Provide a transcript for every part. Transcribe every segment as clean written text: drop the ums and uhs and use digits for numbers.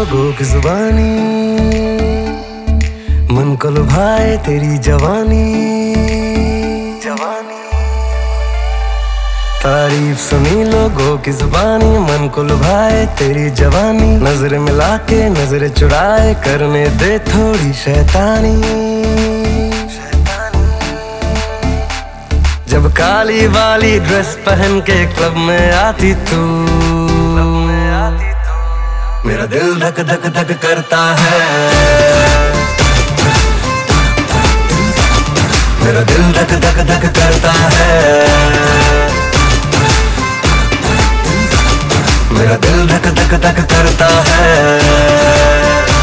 लोगों की जुबानी, मन को लुभाए तेरी जवानी। तारीफ सुनी लोगों की जुबानी, मन को लुभाए तेरी जवानी। नजर मिला के नजर चुराए, करने दे थोड़ी शैतानी। जब काली वाली ड्रेस पहन के क्लब में आती तू, मेरा दिल धक धक धक करता है। मेरा दिल धक धक धक करता है। मेरा दिल धक धक धक करता है।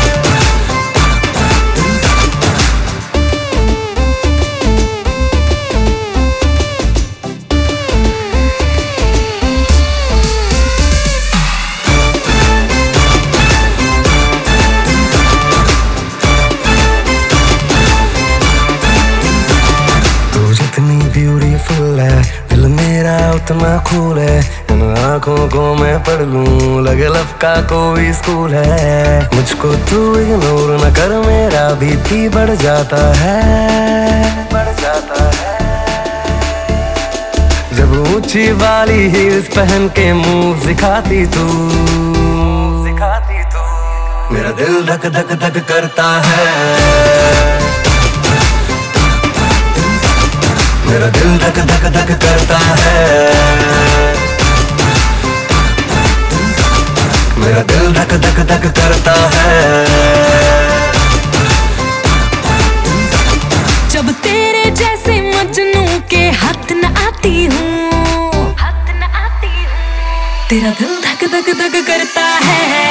ब्यूटीफुल है, दिल मेरा उतना कूल है। इन आँखों को मैं पढ़ लूं, लगे लव का कोई स्कूल है। मुझको तू इग्नोर न कर, मेरा बीपी बढ़ जाता है। जब ऊंची वाली हील्स पहन के मूव दिखाती तू, मेरा दिल धक धक धक करता है। मेरा दिल धक धक धक करता है। मेरा दिल धक धक धक करता है। जब तेरे जैसे मजनू के हाथ न आती हूँ, तेरा दिल धक धक धक करता है।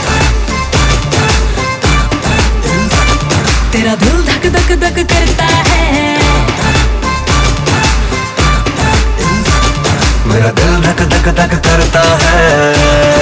तेरा दिल धक धक धक करता है। मेरा दिल धक धक धक करता है।